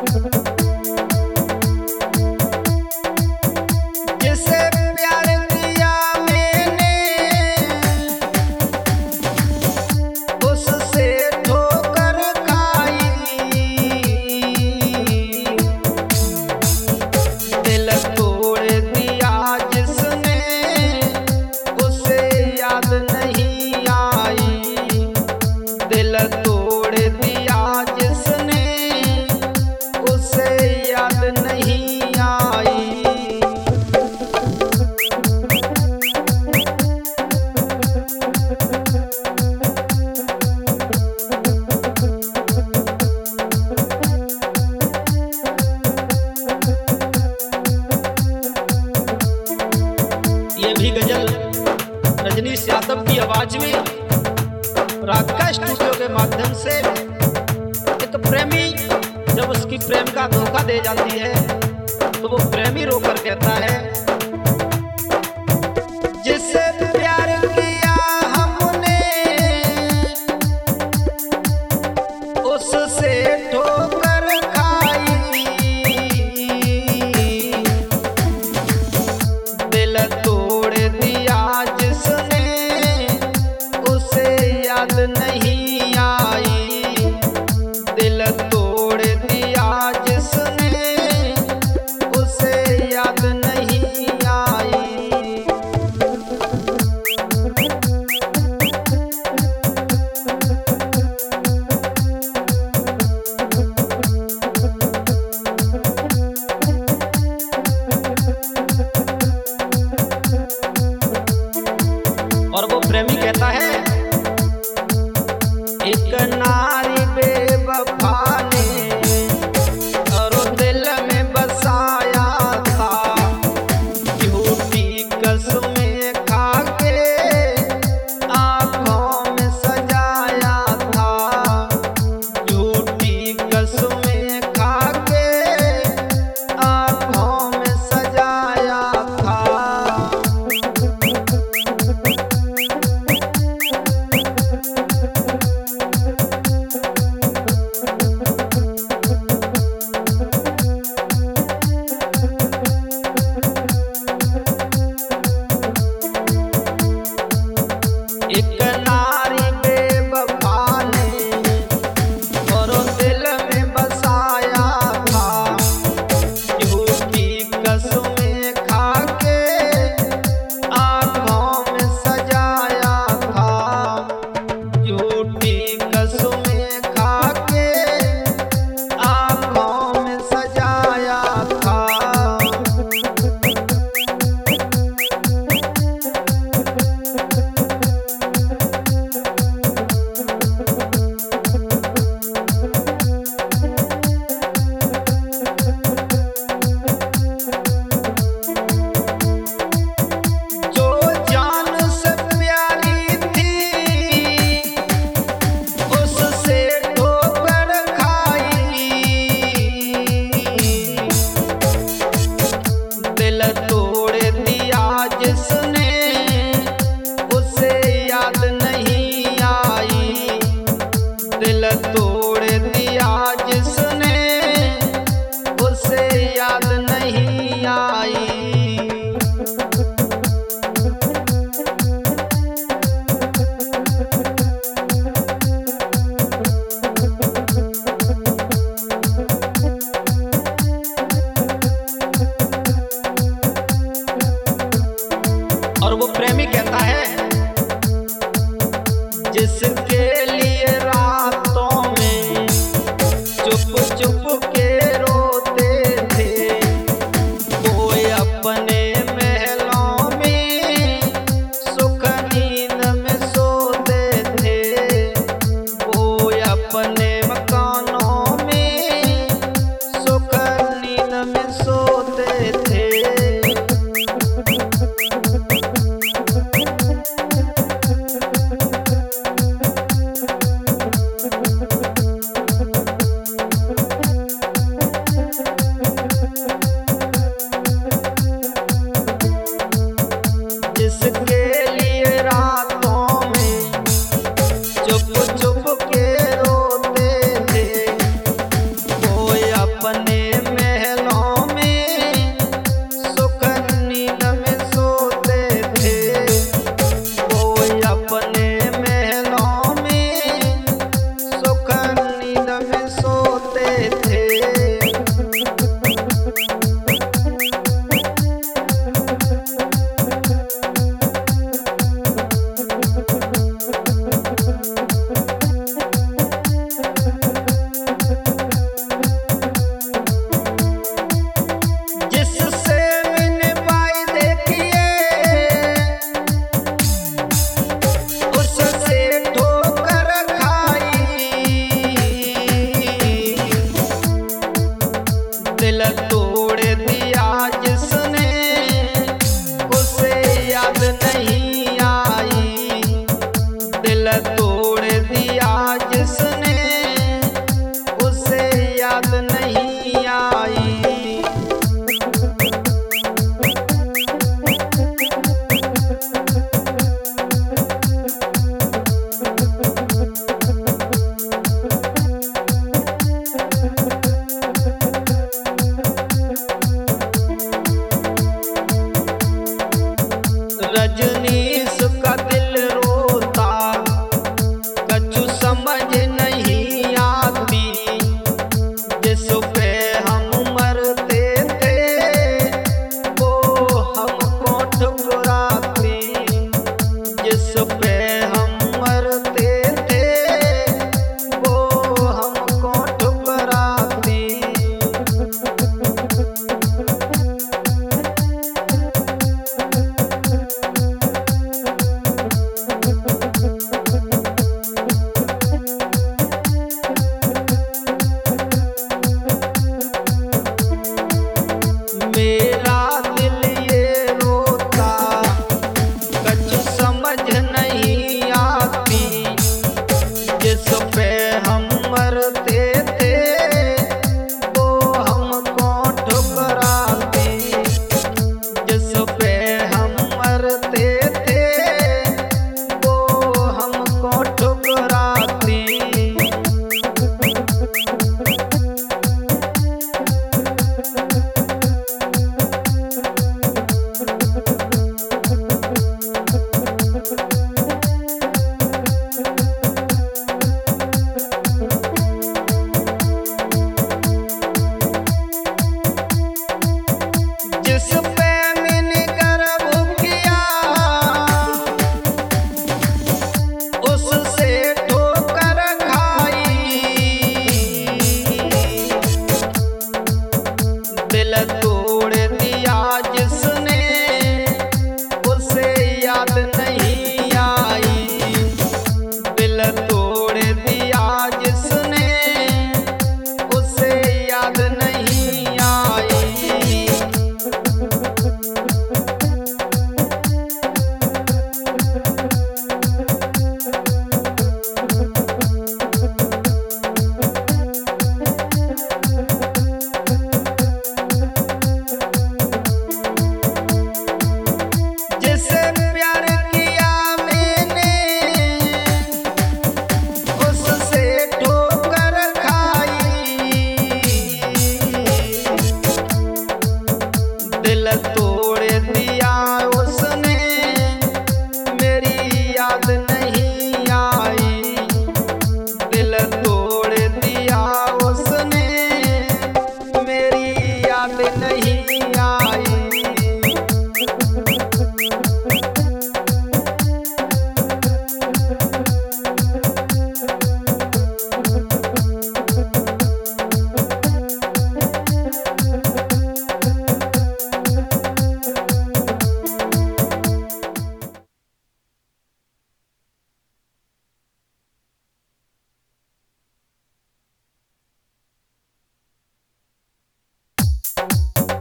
जिसे प्यार दिया मैंने उससे ठोकर खाई, दिल तोड़ दिया जिसने उसे याद नहीं आई, दिल तोड़ दिया जिसने उसे याद नहीं आई। ये भी गजल रजनीश यादव की आवाज में राग स्टूडियो के माध्यम से एक प्रेमी जब उसकी प्रेम का धोखा दे जाती है तो वो प्रेमी रोकर कहता है, जिससे प्यार किया हमने उससे ठोकर खाई, दिल तोड़ दिया जिसने उसे याद नहीं आई, दिल तोड़ दिया जिसने उसे याद नहीं आई। और वो प्रेमी कहता है, एक नारी बेवफा ने और दिल में बसाया था, झूठी कसमें खा के आँखों में सजाया था, झूठी कसमें खा के आँखों में सजाया था। एक नारी बेवफा ने और दिल में बसाया था, झूठी कसमें खा के आँखों में सजाया था, झूठी कसमें खा के आँखों में सजाया था। जो जान से प्यारी थी उससे ठोकर खाई, दिल तोड़ दिया जिसने उसे याद नहीं आई, दिल तोड़ दिया जिसने उसे याद नहीं आई। और वो प्रेमी कहता है, जिसके लिए रातों में चुप चुप के रोते थे, वो अपने महलों में सुख नींद में सोते थे, वो अपने मकानों में सुख नींद में सोते थे। दिल तोड़ दिया।